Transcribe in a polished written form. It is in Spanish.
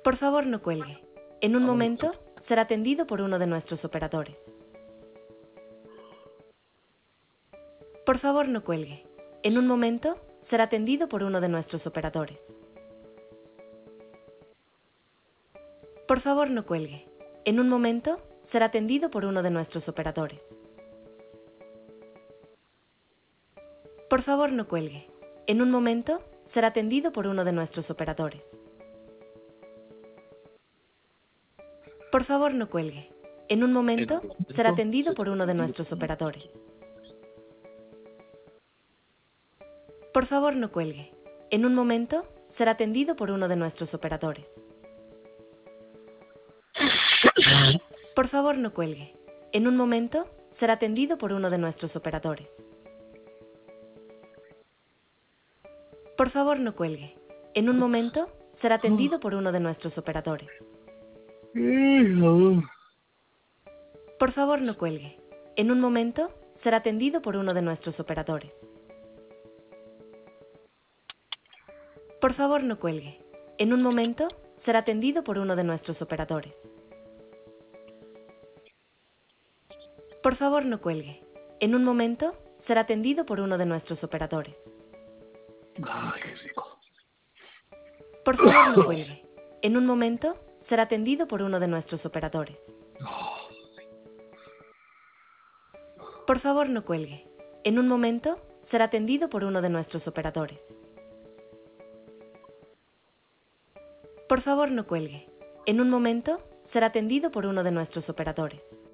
Por favor, no cuelgue. En un momento será atendido por uno de nuestros operadores. Por favor, no cuelgue. En un momento será atendido por uno de nuestros operadores. Por favor, no cuelgue. En un momento será atendido por uno de nuestros operadores. Por favor, no cuelgue. En un momento será atendido por uno de nuestros operadores. Por favor, no cuelgue. En un momento será atendido por uno de nuestros operadores. Por favor, no cuelgue. En un momento será atendido por uno de nuestros operadores. Por favor, no cuelgue. En un momento será atendido por uno de nuestros operadores. Por favor, no cuelgue. En un momento será atendido por uno de nuestros operadores. Por favor, no cuelgue. En un momento será atendido por uno de nuestros operadores. Por favor, no cuelgue. En un momento será atendido por uno de nuestros operadores. Por favor, no cuelgue. En un momento será atendido por uno de nuestros operadores. Ay, qué rico. Por favor, no cuelgue. En un momento será atendido por uno de nuestros operadores. Por favor, no cuelgue. En un momento será atendido por uno de nuestros operadores. Por favor, no cuelgue. En un momento será atendido por uno de nuestros operadores.